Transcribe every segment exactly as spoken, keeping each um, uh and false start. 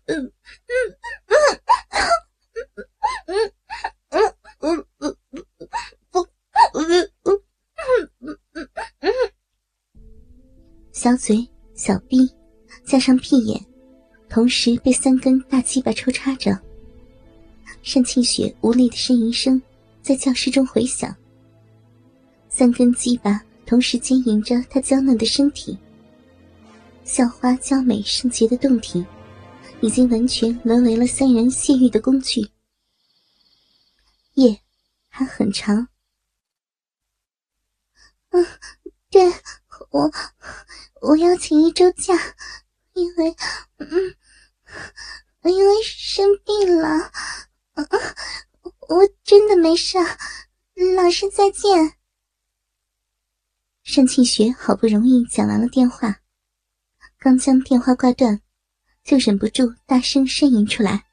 小嘴、小臂加上屁眼同时被三根大鸡巴抽插着，单庆雪无力的呻吟声在教室中回响。三根鸡巴同时牵引着她娇嫩的身体，校花娇美圣洁的胴体已经完全沦为了三人泄欲的工具。夜还很长。嗯，对，我我要请一周假，因为嗯，因为生病了。嗯，我真的没事，老师再见。单庆雪好不容易讲完了电话，刚将电话挂断，就忍不住大声呻吟出来。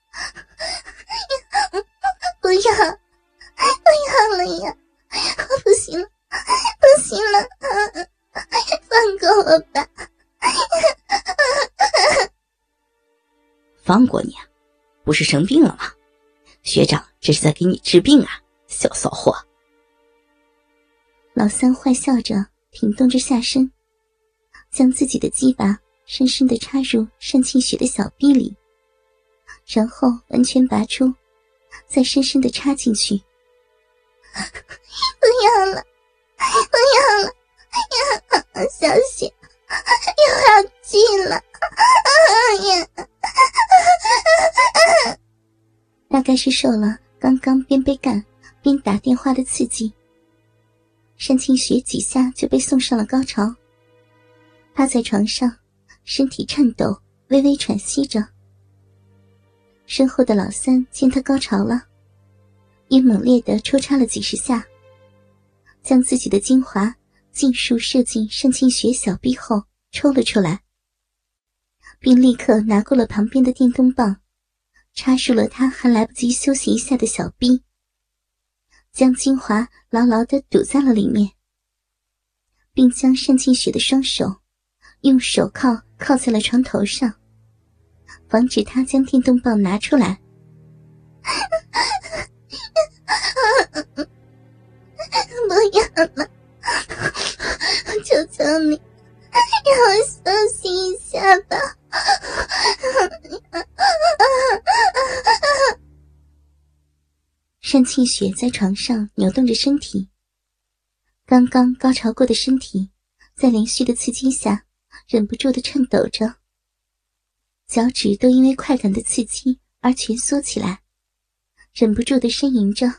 不要，不要了呀！我不行了，不行了，放过我吧！ 放过你啊？不是生病了吗？学长这是在给你治病啊，小骚货！ 老三坏笑着，挺动着下身，将自己的鸡巴深深地插入单庆雪的小臂里，然后完全拔出，再深深地插进去。不要了，不要了，要小雪又要进了。大概是受了刚刚边被干边打电话的刺激，单庆雪几下就被送上了高潮，趴在床上，身体颤抖，微微喘息着。身后的老三见她高潮了，也猛烈地抽插了几十下，将自己的精华尽数射进单庆雪小臂后抽了出来，并立刻拿过了旁边的电动棒，插入了她还来不及休息一下的小臂，将精华牢牢地堵在了里面，并将单庆雪的双手用手铐铐在了床头上，防止她将电动棒拿出来。不要了，求求你让我休息一下吧。单庆雪在床上扭动着身体，刚刚高潮过的身体在连续的刺激下忍不住地颤抖着，脚趾都因为快感的刺激而蜷缩起来，忍不住地呻吟着。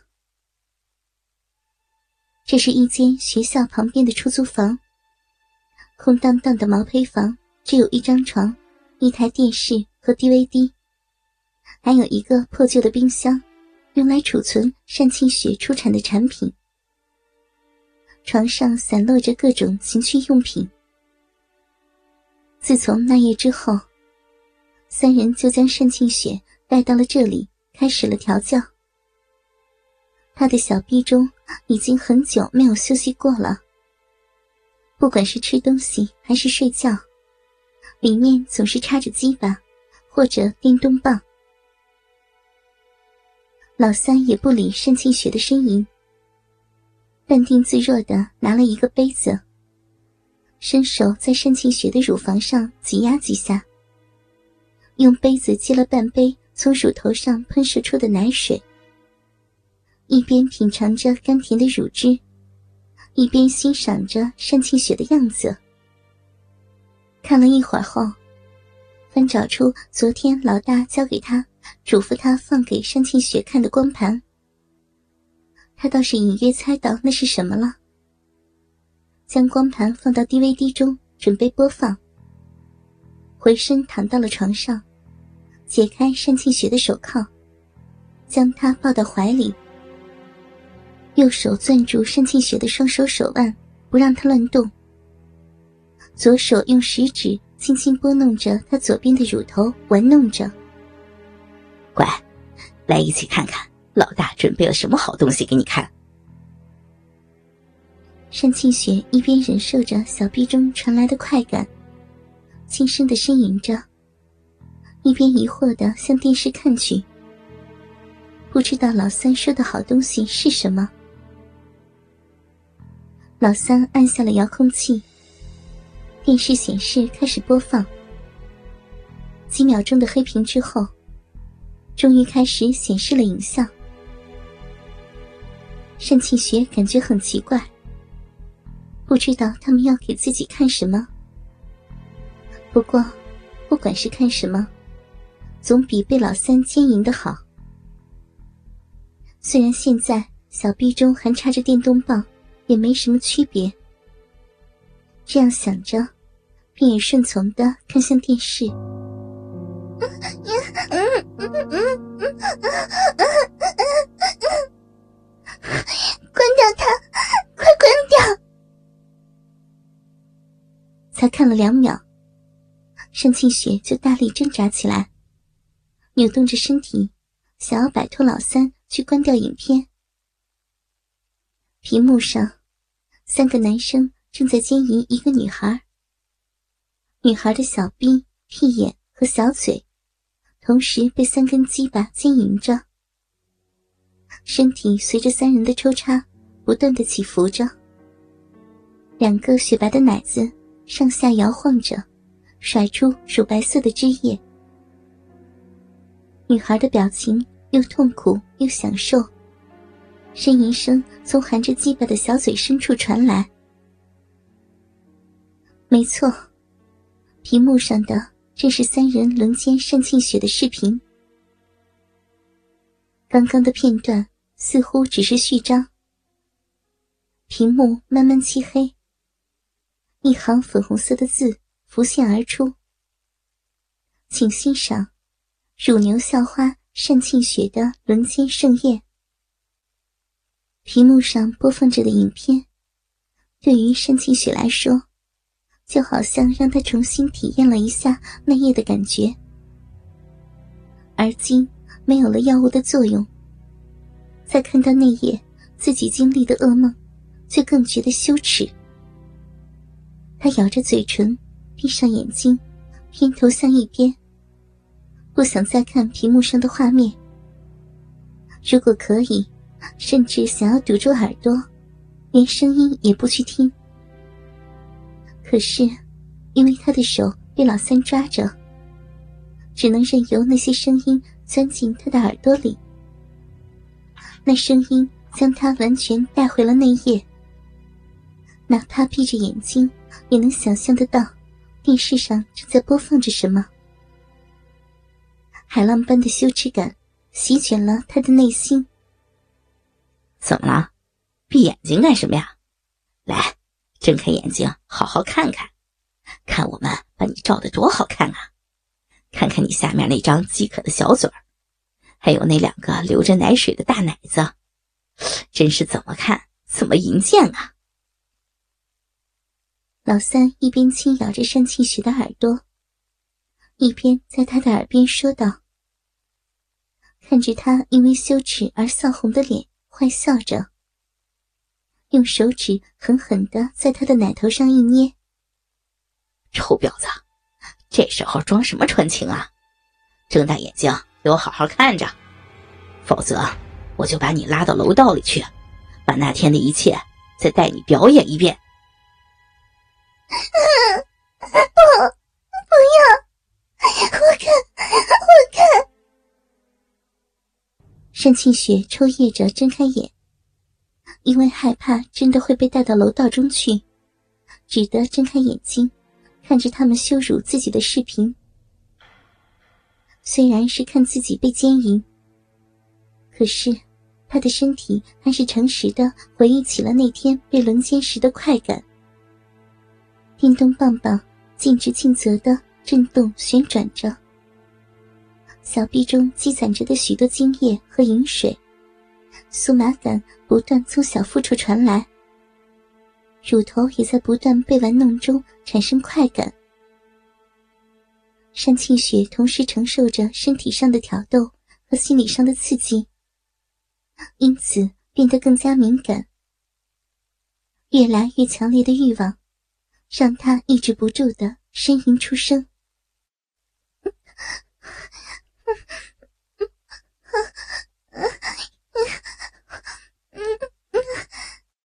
这是一间学校旁边的出租房，空荡荡的毛坯房，只有一张床、一台电视和 D V D， 还有一个破旧的冰箱，用来储存单庆雪出产的产品。床上散落着各种情趣用品。自从那夜之后，三人就将单庆雪带到了这里，开始了调教。她的小臂中已经很久没有休息过了，不管是吃东西还是睡觉，里面总是插着鸡巴或者电动棒。老三也不理单庆雪的呻吟，淡定自若地拿了一个杯子，伸手在单庆雪的乳房上挤压几下，用杯子接了半杯从乳头上喷射出的奶水，一边品尝着甘甜的乳汁，一边欣赏着单庆雪的样子。看了一会儿后，翻找出昨天老大交给他嘱咐他放给单庆雪看的光盘，他倒是隐约猜到那是什么了，将光盘放到 D V D 中准备播放，回身躺到了床上，解开单庆雪的手铐，将她抱到怀里，右手攥住单庆雪的双手手腕，不让她乱动，左手用食指轻轻拨弄着她左边的乳头，玩弄着。 乖，来一起看看老大准备了什么好东西给你看。 单庆雪一边忍受着小臂中传来的快感，轻声地呻吟着， 一边疑惑地向电视看去，不知道老三说的好东西是什么。老三按下了遥控器，电视显示开始播放。几秒钟的黑屏之后，终于开始显示了影像。单庆学感觉很奇怪，不知道他们要给自己看什么。不过不管是看什么，总比被老三奸淫的好。虽然现在小臂中还插着电动棒，也没什么区别。这样想着，便也顺从地看向电视。关掉它，快关掉！才看了两秒，单庆雪就大力挣扎起来，扭动着身体，想要摆脱老三去关掉影片。屏幕上，三个男生正在奸淫一个女孩。女孩的小臂、屁眼和小嘴同时被三根鸡巴奸淫着，身体随着三人的抽插不断地起伏着，两个雪白的奶子上下摇晃着，甩出乳白色的汁液。女孩的表情又痛苦又享受，呻吟声从含着鸡巴的小嘴深处传来。没错，屏幕上的正是三人轮奸单庆雪的视频。刚刚的片段似乎只是序章。屏幕慢慢漆黑，一行粉红色的字浮现而出：请欣赏乳牛校花单庆雪的轮奸盛宴。屏幕上播放着的影片，对于单庆雪来说，就好像让她重新体验了一下那夜的感觉。而今没有了药物的作用，再看到那夜自己经历的噩梦，就更觉得羞耻。她咬着嘴唇，闭上眼睛，偏头向一边，不想再看屏幕上的画面。如果可以，甚至想要堵住耳朵，连声音也不去听。可是因为她的手被老三抓着，只能任由那些声音钻进她的耳朵里。那声音将她完全带回了那夜，哪怕闭着眼睛也能想象得到电视上正在播放着什么。海浪般的羞耻感席卷了她的内心。 怎么了？闭眼睛干什么呀？来，睁开眼睛好好看看，看我们把你照得多好看啊！看看你下面那张饥渴的小嘴儿，还有那两个流着奶水的大奶子，真是怎么看怎么淫贱啊！ 老三一边轻咬着单庆雪的耳朵，一边在她的耳边说道，看着她因为羞耻而臊红的脸，坏笑着，用手指狠狠地在她的奶头上一捏。 臭婊子，这时候装什么纯情啊？睁大眼睛给我好好看着，否则我就把你拉到楼道里去，把那天的一切再带你表演一遍。 不，不要，我看，我看。单庆雪抽噎着睁开眼，因为害怕真的会被带到楼道中去，只得睁开眼睛，看着他们羞辱自己的视频。虽然是看自己被奸淫，可是他的身体还是诚实地回忆起了那天被轮奸时的快感。电动棒棒尽职尽责地震动旋转着，小臂中积攒着的许多精液和饮水，酥麻感不断从小腹处传来，乳头也在不断被玩弄中产生快感。单庆雪同时承受着身体上的挑逗和心理上的刺激，因此变得更加敏感。越来越强烈的欲望让她抑制不住地呻吟出声。